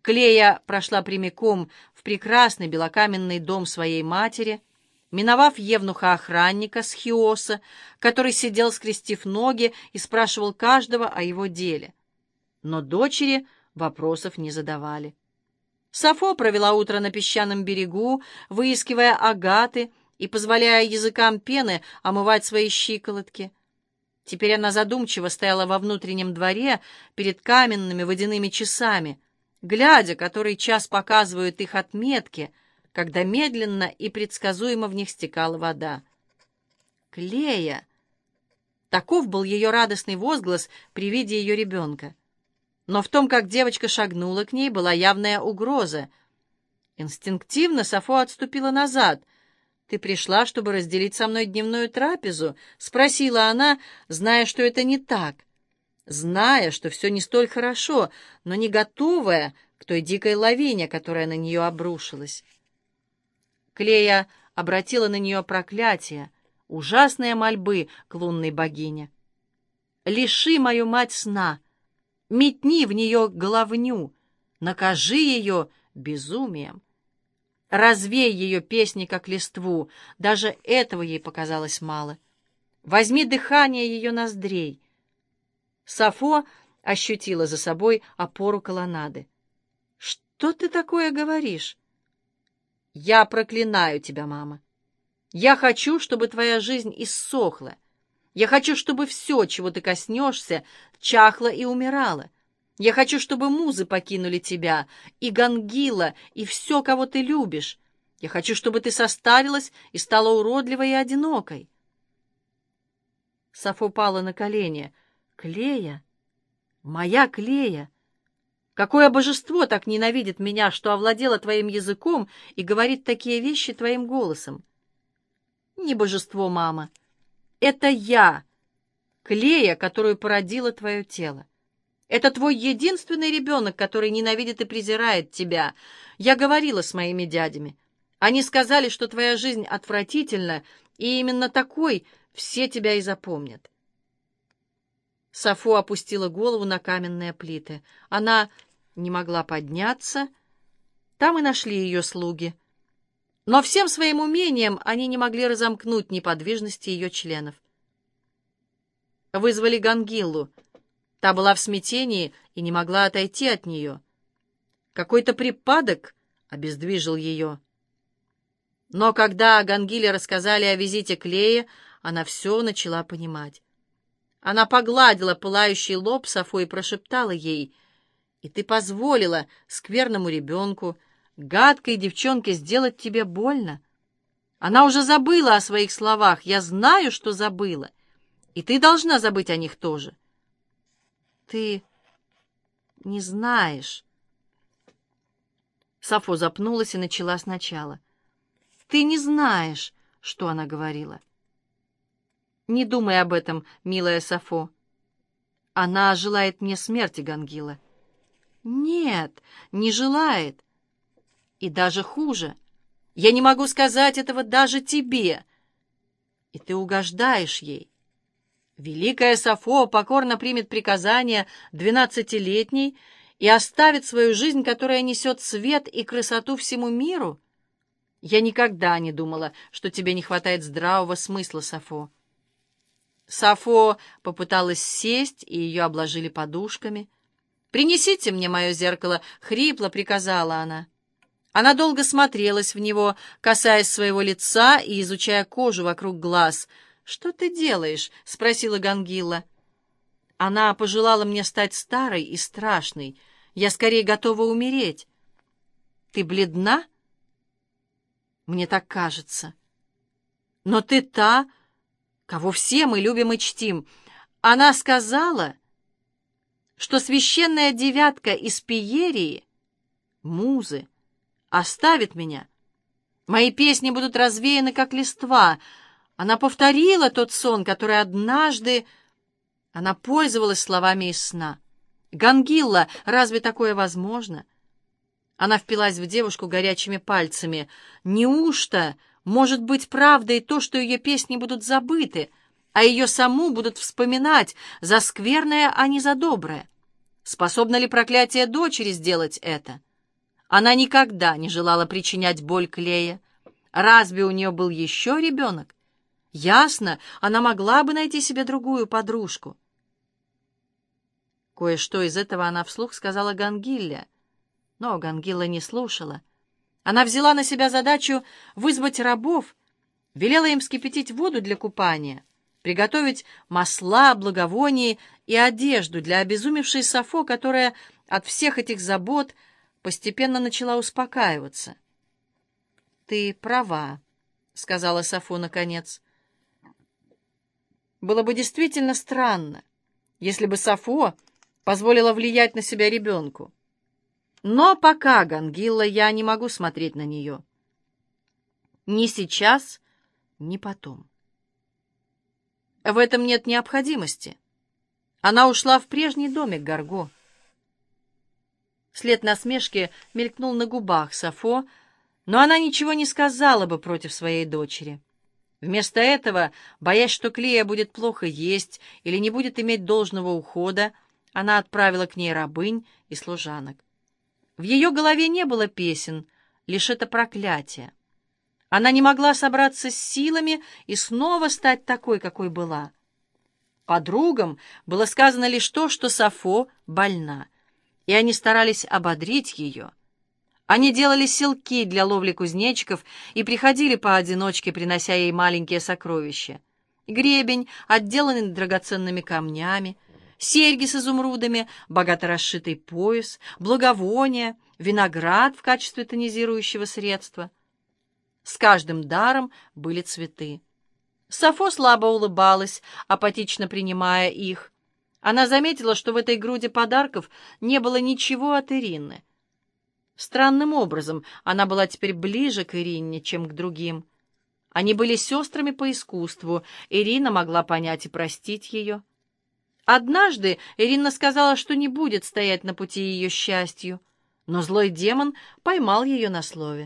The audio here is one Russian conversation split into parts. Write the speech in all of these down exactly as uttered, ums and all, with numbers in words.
Клея прошла прямиком в прекрасный белокаменный дом своей матери, миновав евнуха-охранника с Хиоса, который сидел, скрестив ноги, и спрашивал каждого о его деле. Но дочери вопросов не задавали. Сафо провела утро на песчаном берегу, выискивая агаты и позволяя языкам пены омывать свои щиколотки. Теперь она задумчиво стояла во внутреннем дворе перед каменными водяными часами, глядя, который час показывают их отметки, когда медленно и предсказуемо в них стекала вода. «Клея!» Таков был ее радостный возглас при виде ее ребенка. Но в том, как девочка шагнула к ней, была явная угроза. Инстинктивно Сафо отступила назад. «Ты пришла, чтобы разделить со мной дневную трапезу?» — спросила она, зная, что это не так, зная, что все не столь хорошо, но не готовая к той дикой лавине, которая на нее обрушилась. Клея обратила на нее проклятие, ужасные мольбы к лунной богине. «Лиши мою мать сна, метни в нее головню, накажи ее безумием. Развей ее песни, как листву, даже этого ей показалось мало. Возьми дыхание ее ноздрей». Сафо ощутила за собой опору колоннады. «Что ты такое говоришь?» «Я проклинаю тебя, мама. Я хочу, чтобы твоя жизнь иссохла. Я хочу, чтобы все, чего ты коснешься, чахло и умирало. Я хочу, чтобы музы покинули тебя, и Гангила, и все, кого ты любишь. Я хочу, чтобы ты состарилась и стала уродливой и одинокой». Сафо пала на колени. «Клея? Моя Клея? Какое божество так ненавидит меня, что овладело твоим языком и говорит такие вещи твоим голосом?» «Не божество, мама. Это я, Клея, которую породило твое тело. Это твой единственный ребенок, который ненавидит и презирает тебя. Я говорила с моими дядями. Они сказали, что твоя жизнь отвратительна, и именно такой все тебя и запомнят». Сафо опустила голову на каменные плиты. Она не могла подняться. Там и нашли ее слуги. Но всем своим умением они не могли разомкнуть неподвижности ее членов. Вызвали Гангиллу. Та была в смятении и не могла отойти от нее. Какой-то припадок обездвижил ее. Но когда Гангиле рассказали о визите Клея, она все начала понимать. Она погладила пылающий лоб Сафо и прошептала ей: «И ты позволила скверному ребенку, гадкой девчонке сделать тебе больно? Она уже забыла о своих словах, я знаю, что забыла, и ты должна забыть о них тоже. Ты не знаешь». Сафо запнулась и начала сначала. «Ты не знаешь, что она говорила». «Не думай об этом, милая Сафо. Она желает мне смерти, Гангила». «Нет, не желает. И даже хуже. Я не могу сказать этого даже тебе. И ты угождаешь ей. Великая Сафо покорно примет приказания двенадцатилетней и оставит свою жизнь, которая несет свет и красоту всему миру. Я никогда не думала, что тебе не хватает здравого смысла, Сафо». Сафо попыталась сесть, и ее обложили подушками. «Принесите мне мое зеркало», — хрипло приказала она. Она долго смотрелась в него, касаясь своего лица и изучая кожу вокруг глаз. «Что ты делаешь?» — спросила Гангилла. «Она пожелала мне стать старой и страшной. Я скорее готова умереть». «Ты бледна?» «Мне так кажется». «Но ты та, кого все мы любим и чтим. Она сказала, что священная девятка из Пиерии, музы, оставит меня. Мои песни будут развеяны, как листва. Она повторила тот сон, который однажды...» Она пользовалась словами из сна. «Гангилла, разве такое возможно?» Она впилась в девушку горячими пальцами. «Неужто может быть правдой то, что ее песни будут забыты, а ее саму будут вспоминать за скверное, а не за доброе? Способно ли проклятие дочери сделать это?» Она никогда не желала причинять боль Клея. Разве у нее был еще ребенок? Ясно, она могла бы найти себе другую подружку. Кое-что из этого она вслух сказала Гангилле, но Гангилла не слушала. Она взяла на себя задачу вызвать рабов, велела им вскипятить воду для купания, приготовить масла, благовония и одежду для обезумевшей Сафо, которая от всех этих забот постепенно начала успокаиваться. «Ты права», — сказала Сафо наконец. Было бы действительно странно, если бы Сафо позволила влиять на себя ребенку. Но пока, Гангилла, я не могу смотреть на нее. Ни сейчас, ни потом. В этом нет необходимости. Она ушла в прежний домик Гарго. След насмешки мелькнул на губах Сафо, но она ничего не сказала бы против своей дочери. Вместо этого, боясь, что Клея будет плохо есть или не будет иметь должного ухода, она отправила к ней рабынь и служанок. В ее голове не было песен, лишь это проклятие. Она не могла собраться с силами и снова стать такой, какой была. Подругам было сказано лишь то, что Сафо больна, и они старались ободрить ее. Они делали селки для ловли кузнечиков и приходили поодиночке, принося ей маленькие сокровища. Гребень, отделанный драгоценными камнями, серьги с изумрудами, богато расшитый пояс, благовония, виноград в качестве тонизирующего средства. С каждым даром были цветы. Сафо слабо улыбалась, апатично принимая их. Она заметила, что в этой груди подарков не было ничего от Ирины. Странным образом она была теперь ближе к Ирине, чем к другим. Они были сестрами по искусству, Ирина могла понять и простить ее. Однажды Ирина сказала, что не будет стоять на пути ее счастью, но злой демон поймал ее на слове.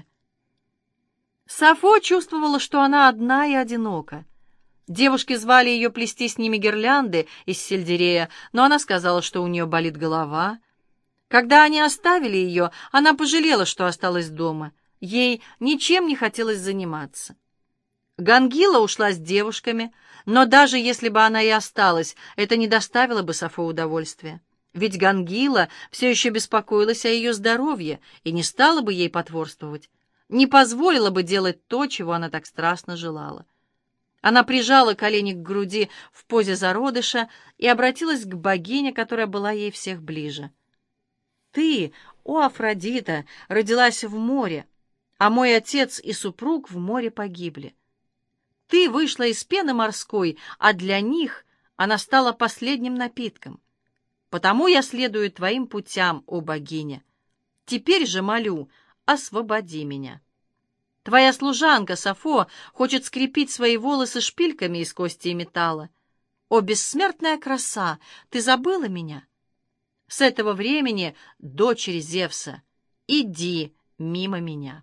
Сафо чувствовала, что она одна и одинока. Девушки звали ее плести с ними гирлянды из сельдерея, но она сказала, что у нее болит голова. Когда они оставили ее, она пожалела, что осталась дома. Ей ничем не хотелось заниматься. Гангилла ушла с девушками, но даже если бы она и осталась, это не доставило бы Сафо удовольствия. Ведь Гангилла все еще беспокоилась о ее здоровье и не стала бы ей потворствовать, не позволила бы делать то, чего она так страстно желала. Она прижала колени к груди в позе зародыша и обратилась к богине, которая была ей всех ближе. «Ты, о Афродита, родилась в море, а мой отец и супруг в море погибли. Ты вышла из пены морской, а для них она стала последним напитком. Потому я следую твоим путям, о богиня. Теперь же молю, освободи меня. Твоя служанка Сафо хочет скрепить свои волосы шпильками из кости и металла. О, бессмертная краса, ты забыла меня? С этого времени, дочери Зевса, иди мимо меня».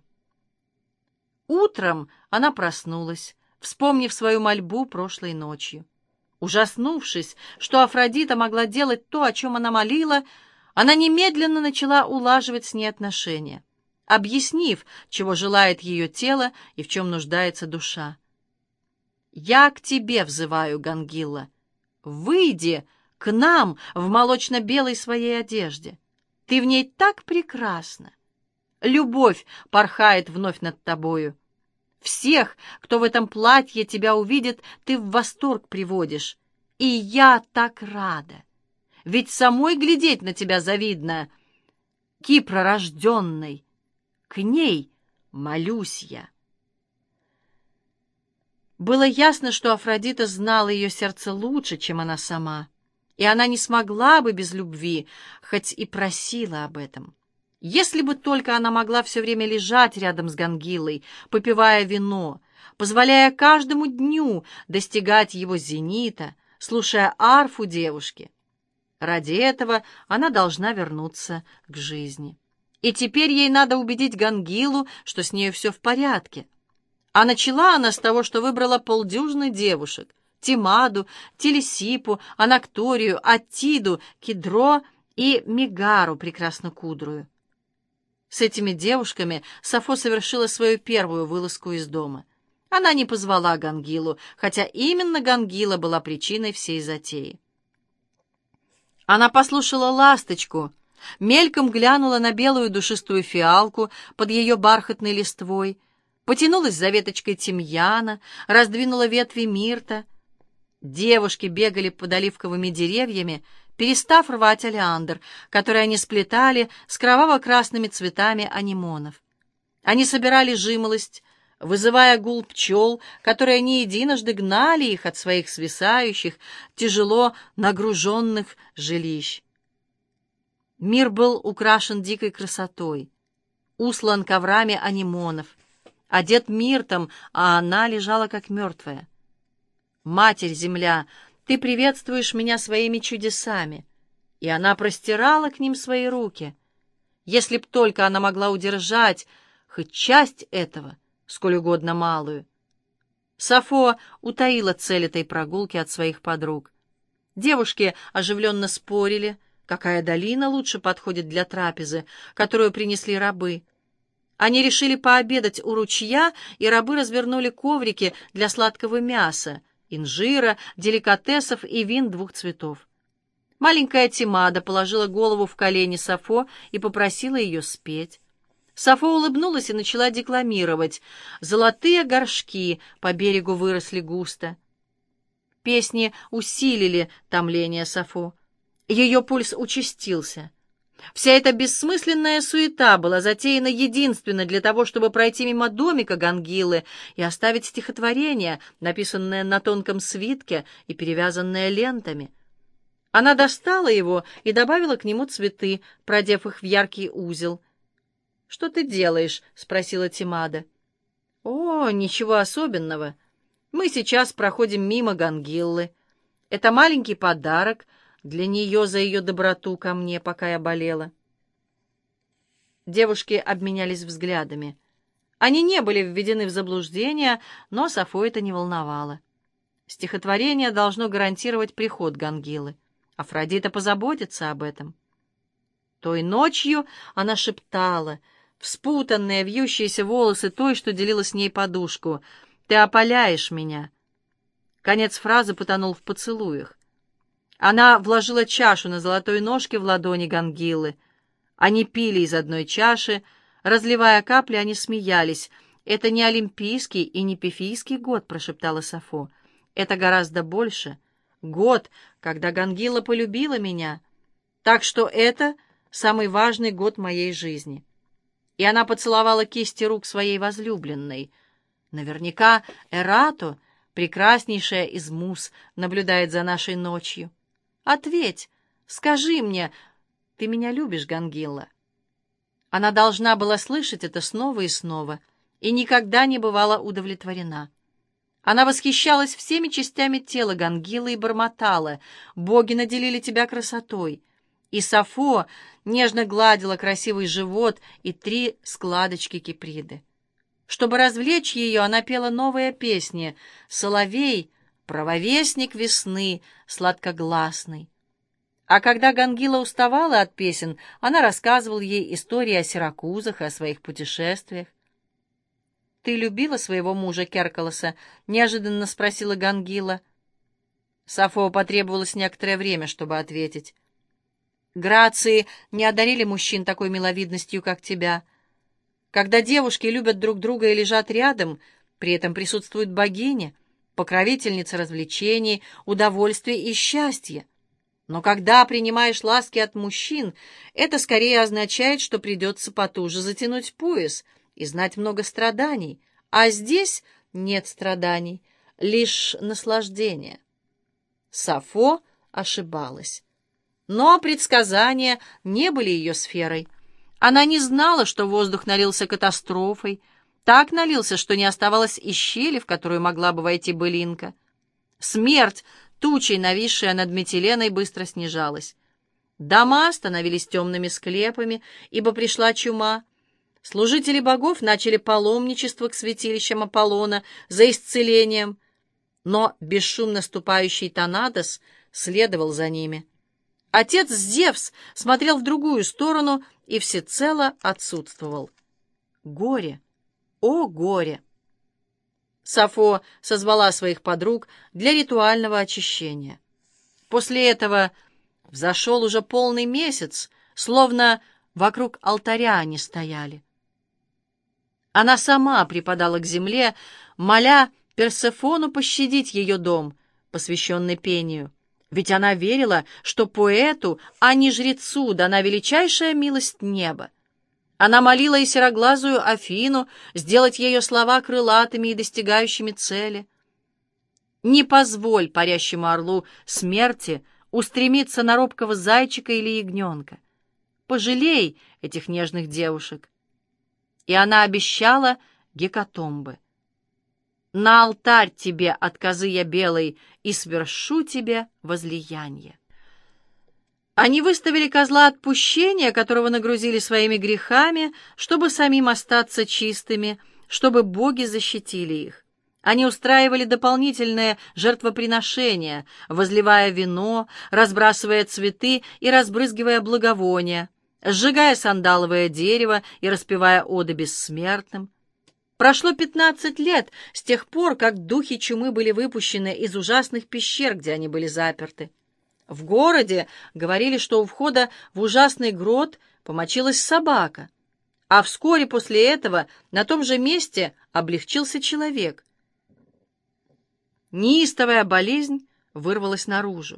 Утром она проснулась, вспомнив свою мольбу прошлой ночью. Ужаснувшись, что Афродита могла делать то, о чем она молила, она немедленно начала улаживать с ней отношения, объяснив, чего желает ее тело и в чем нуждается душа. «Я к тебе взываю, Гангилла. Выйди к нам в молочно-белой своей одежде. Ты в ней так прекрасна. Любовь порхает вновь над тобою. Всех, кто в этом платье тебя увидит, ты в восторг приводишь. И я так рада. Ведь самой глядеть на тебя завидно. Кипророжденной, к ней молюсь я». Было ясно, что Афродита знала ее сердце лучше, чем она сама, и она не смогла бы без любви, хоть и просила об этом. Если бы только она могла все время лежать рядом с Гангиллой, попивая вино, позволяя каждому дню достигать его зенита, слушая арфу девушки. Ради этого она должна вернуться к жизни. И теперь ей надо убедить Гангиллу, что с нею все в порядке. А начала она с того, что выбрала полдюжины девушек: Тимаду, Телесипу, Анакторию, Аттиду, Кидро и Мегару прекраснокудрую. С этими девушками Сафо совершила свою первую вылазку из дома. Она не позвала Гангилу, хотя именно Гангила была причиной всей затеи. Она послушала ласточку, мельком глянула на белую душистую фиалку под ее бархатной листвой, потянулась за веточкой тимьяна, раздвинула ветви мирта. Девушки бегали под оливковыми деревьями, перестав рвать олеандр, который они сплетали с кроваво-красными цветами анимонов. Они собирали жимолость, вызывая гул пчел, которые не единожды гнали их от своих свисающих, тяжело нагруженных жилищ. Мир был украшен дикой красотой, услан коврами анимонов, одет миртом, а она лежала как мертвая. «Матерь-Земля, ты приветствуешь меня своими чудесами!» И она простирала к ним свои руки. Если б только она могла удержать хоть часть этого, сколь угодно малую. Сафо утаила цель этой прогулки от своих подруг. Девушки оживленно спорили, какая долина лучше подходит для трапезы, которую принесли рабы. Они решили пообедать у ручья, и рабы развернули коврики для сладкого мяса, инжира, деликатесов и вин двух цветов. Маленькая Тимада положила голову в колени Сафо и попросила ее спеть. Сафо улыбнулась и начала декламировать. Золотые горшки по берегу выросли густо. Песни усилили томление Сафо. Ее пульс участился. Вся эта бессмысленная суета была затеяна единственно для того, чтобы пройти мимо домика Гангилы и оставить стихотворение, написанное на тонком свитке и перевязанное лентами. Она достала его и добавила к нему цветы, продев их в яркий узел. «Что ты делаешь?» — спросила Тимада. «О, ничего особенного. Мы сейчас проходим мимо Гангиллы. Это маленький подарок для нее за ее доброту ко мне, пока я болела». Девушки обменялись взглядами. Они не были введены в заблуждение, но Сафо это не волновало. Стихотворение должно гарантировать приход Гангилы. Афродита позаботится об этом. Той ночью она шептала в спутанные, вьющиеся волосы той, что делила с ней подушку: «Ты опаляешь меня». Конец фразы потонул в поцелуях. Она вложила чашу на золотой ножке в ладони Гангилы. Они пили из одной чаши, разливая капли, они смеялись. «Это не олимпийский и не пифийский год», — прошептала Сафо. «Это гораздо больше. Год, когда Гангила полюбила меня. Так что это самый важный год моей жизни». И она поцеловала кисти рук своей возлюбленной. Наверняка Эрато, прекраснейшая из муз, наблюдает за нашей ночью. Ответь, скажи мне, ты меня любишь, Гангилла? Она должна была слышать это снова и снова, и никогда не бывала удовлетворена. Она восхищалась всеми частями тела Гангилы и бормотала: «Боги наделили тебя красотой». И Сафо нежно гладила красивый живот и три складочки киприды. Чтобы развлечь ее, она пела новые песни: «Соловей, правовестник весны, сладкогласный». А когда Гангила уставала от песен, она рассказывала ей истории о Сиракузах и о своих путешествиях. «Ты любила своего мужа Керкалоса?» — неожиданно спросила Гангила. Сафо потребовалось некоторое время, чтобы ответить. «Грации не одарили мужчин такой миловидностью, как тебя. Когда девушки любят друг друга и лежат рядом, при этом присутствует богиня, покровительница развлечений, удовольствия и счастья. Но когда принимаешь ласки от мужчин, это скорее означает, что придется потуже затянуть пояс и знать много страданий, а здесь нет страданий, лишь наслаждение». Сафо ошибалась. Но предсказания не были ее сферой. Она не знала, что воздух налился катастрофой, так налился, что не оставалось и щели, в которую могла бы войти былинка. Смерть, тучей нависшая над Метиленой, быстро снижалась. Дома становились темными склепами, ибо пришла чума. Служители богов начали паломничество к святилищам Аполлона за исцелением, но бесшумно ступающий Танатос следовал за ними. Отец Зевс смотрел в другую сторону и всецело отсутствовал. Горе! О, горе! Сафо созвала своих подруг для ритуального очищения. После этого взошел уже полный месяц, словно вокруг алтаря они стояли. Она сама припадала к земле, моля Персефону пощадить ее дом, посвященный пению, ведь она верила, что поэту, а не жрецу, дана величайшая милость неба. Она молила и сероглазую Афину сделать ее слова крылатыми и достигающими цели. Не позволь парящему орлу смерти устремиться на робкого зайчика или ягненка. Пожалей этих нежных девушек. И она обещала гекатомбы. На алтарь тебе от козы я белой и свершу тебе возлияние. Они выставили козла отпущения, которого нагрузили своими грехами, чтобы самим остаться чистыми, чтобы боги защитили их. Они устраивали дополнительные жертвоприношения, возливая вино, разбрасывая цветы и разбрызгивая благовония, сжигая сандаловое дерево и распевая оды бессмертным. Прошло пятнадцать лет с тех пор, как духи чумы были выпущены из ужасных пещер, где они были заперты. В городе говорили, что у входа в ужасный грот помочилась собака, а вскоре после этого на том же месте облегчился человек. Неистовая болезнь вырвалась наружу.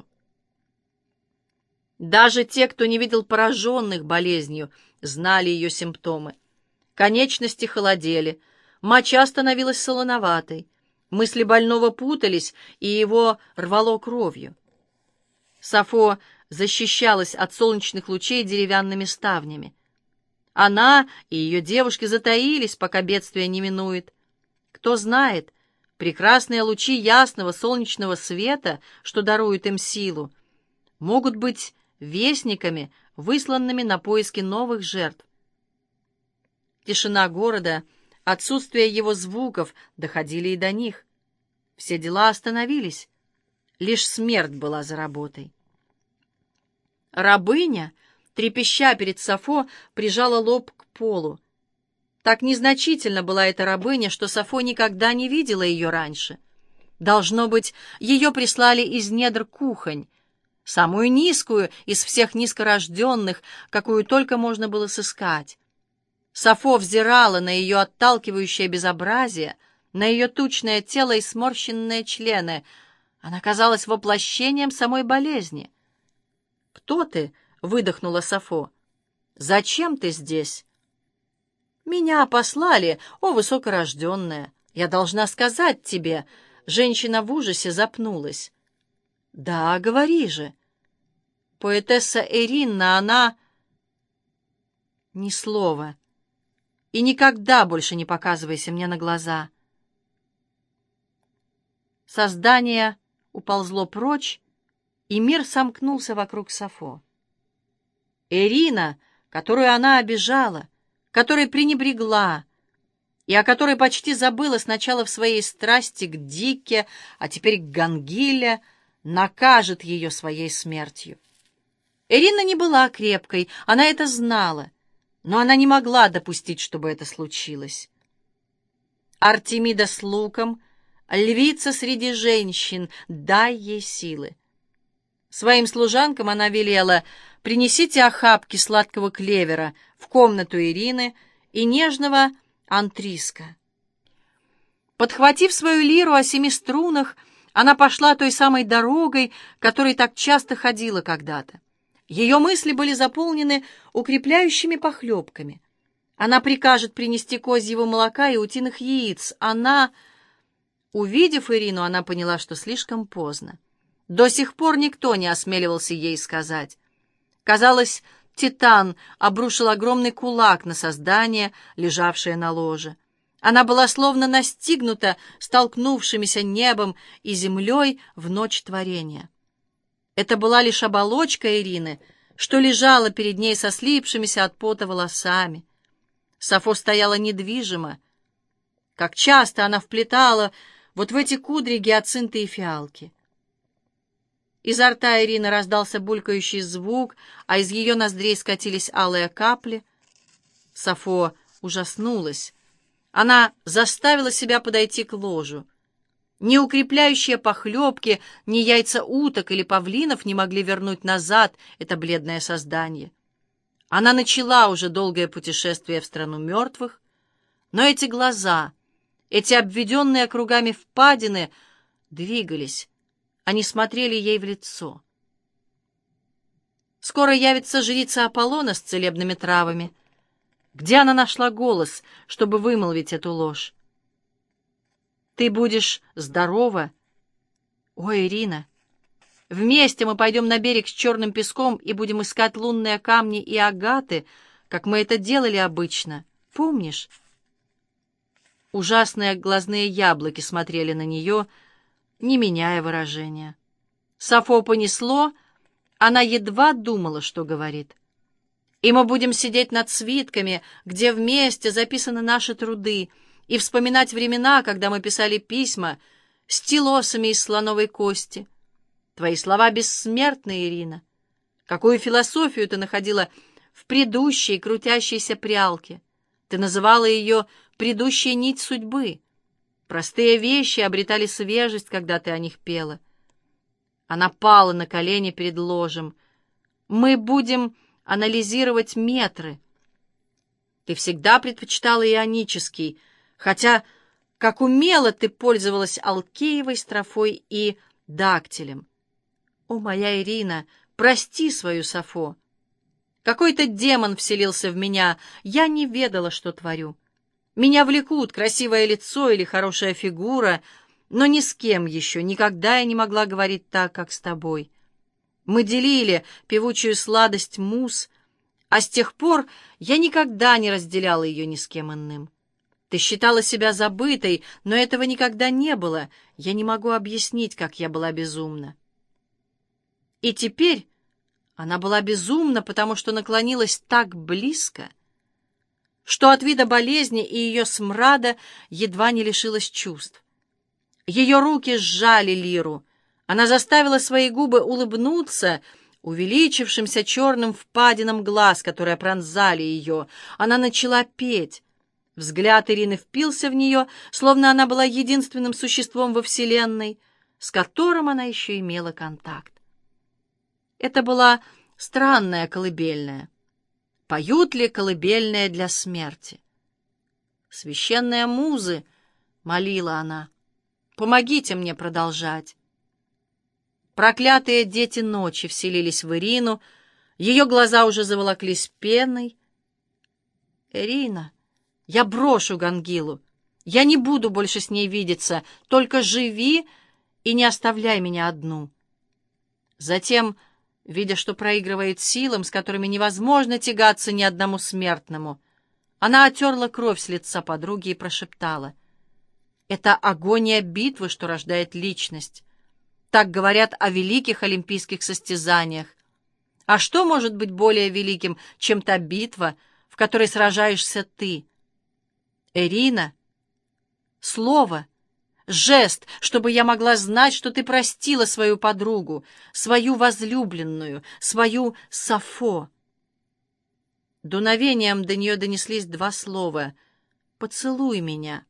Даже те, кто не видел пораженных болезнью, знали ее симптомы. Конечности холодели, моча становилась солоноватой, мысли больного путались, и его рвало кровью. Сафо защищалась от солнечных лучей деревянными ставнями. Она и ее девушки затаились, пока бедствие не минует. Кто знает, прекрасные лучи ясного солнечного света, что даруют им силу, могут быть вестниками, высланными на поиски новых жертв. Тишина города, отсутствие его звуков доходили и до них. Все дела остановились. Лишь смерть была за работой. Рабыня, трепеща перед Сафо, прижала лоб к полу. Так незначительно была эта рабыня, что Сафо никогда не видела ее раньше. Должно быть, ее прислали из недр кухонь, самую низкую из всех низкорожденных, какую только можно было сыскать. Сафо взирала на ее отталкивающее безобразие, на ее тучное тело и сморщенные члены. Она казалась воплощением самой болезни. «Кто ты?» — выдохнула Сафо. «Зачем ты здесь?» «Меня послали, о высокорожденная. Я должна сказать тебе...» Женщина в ужасе запнулась. «Да, говори же». «Поэтесса Эринна, она...» «Ни слова. И никогда больше не показывайся мне на глаза». Создание уползло прочь, и мир сомкнулся вокруг Сафо. Эрина, которую она обижала, которой пренебрегла, и о которой почти забыла сначала в своей страсти к Дикке, а теперь к Гангиле, накажет ее своей смертью. Эрина не была крепкой, она это знала, но она не могла допустить, чтобы это случилось. Артемида с луком, львица среди женщин, дай ей силы. Своим служанкам она велела: принесите охапки сладкого клевера в комнату Ирины и нежного антриска. Подхватив свою лиру о семи струнах, она пошла той самой дорогой, которой так часто ходила когда-то. Ее мысли были заполнены укрепляющими похлебками. Она прикажет принести козьего молока и утиных яиц. Она... Увидев Ирину, она поняла, что слишком поздно. До сих пор никто не осмеливался ей сказать. Казалось, Титан обрушил огромный кулак на создание, лежавшее на ложе. Она была словно настигнута столкнувшимися небом и землей в ночь творения. Это была лишь оболочка Ирины, что лежала перед ней со слипшимися от пота волосами. Сафо стояла недвижимо. Как часто она вплетала вот в эти кудри гиацинты и фиалки. Изо рта Ирины раздался булькающий звук, а из ее ноздрей скатились алые капли. Сафо ужаснулась. Она заставила себя подойти к ложу. Ни укрепляющие похлебки, ни яйца уток или павлинов не могли вернуть назад это бледное создание. Она начала уже долгое путешествие в страну мертвых, но эти глаза, эти обведенные кругами впадины, двигались. Они смотрели ей в лицо. Скоро явится жрица Аполлона с целебными травами. Где она нашла голос, чтобы вымолвить эту ложь? Ты будешь здорова? Ой, Ирина, вместе мы пойдем на берег с черным песком и будем искать лунные камни и агаты, как мы это делали обычно. Помнишь? Ужасные глазные яблоки смотрели на нее, не меняя выражения. Сафо понесло, она едва думала, что говорит. И мы будем сидеть над свитками, где вместе записаны наши труды, и вспоминать времена, когда мы писали письма стилосами из слоновой кости. Твои слова бессмертны, Ирина. Какую философию ты находила в предыдущей крутящейся прялке? Ты называла ее «предыдущая нить судьбы». Простые вещи обретали свежесть, когда ты о них пела. Она пала на колени перед ложем. Мы будем анализировать метры. Ты всегда предпочитала ионический, хотя, как умело ты пользовалась алкеевой строфой и дактилем. О, моя Ирина, прости свою Сафо. Какой-то демон вселился в меня, я не ведала, что творю. Меня влекут красивое лицо или хорошая фигура, но ни с кем еще никогда я не могла говорить так, как с тобой. Мы делили певучую сладость муз, а с тех пор я никогда не разделяла ее ни с кем иным. Ты считала себя забытой, но этого никогда не было. Я не могу объяснить, как я была безумна. И теперь она была безумна, потому что наклонилась так близко, что от вида болезни и ее смрада едва не лишилась чувств. Ее руки сжали лиру. Она заставила свои губы улыбнуться увеличившимся черным впадинам глаз, которые пронзали ее. Она начала петь. Взгляд Ирины впился в нее, словно она была единственным существом во Вселенной, с которым она еще имела контакт. Это была странная колыбельная. Поют ли колыбельные для смерти? «Священные музы», — молила она, — «помогите мне продолжать». Проклятые дети ночи вселились в Ирину, ее глаза уже заволоклись пеной. «Ирина, я брошу Гангилу, я не буду больше с ней видеться, только живи и не оставляй меня одну». Затем, видя, что проигрывает силам, с которыми невозможно тягаться ни одному смертному, она оттерла кровь с лица подруги и прошептала: «Это агония битвы, что рождает личность. Так говорят о великих олимпийских состязаниях. А что может быть более великим, чем та битва, в которой сражаешься ты? Ирина, слово, жест, чтобы я могла знать, что ты простила свою подругу, свою возлюбленную, свою Сафо». Дуновением до нее донеслись два слова: «Поцелуй меня».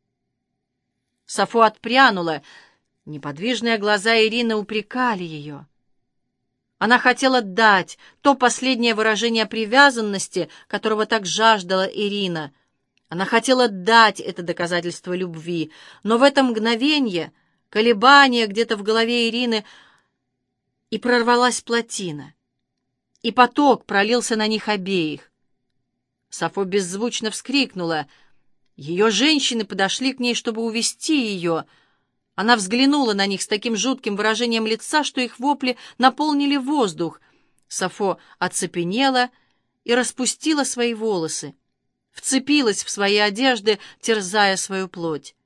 Сафо отпрянула. Неподвижные глаза Ирины упрекали ее. Она хотела дать то последнее выражение привязанности, которого так жаждала Ирина. Она хотела дать это доказательство любви, но в это мгновение колебание где-то в голове Ирины, и прорвалась плотина, и поток пролился на них обеих. Сафо беззвучно вскрикнула. Ее женщины подошли к ней, чтобы увести ее. Она взглянула на них с таким жутким выражением лица, что их вопли наполнили воздух. Сафо оцепенела и распустила свои волосы, вцепилась в свои одежды, терзая свою плоть.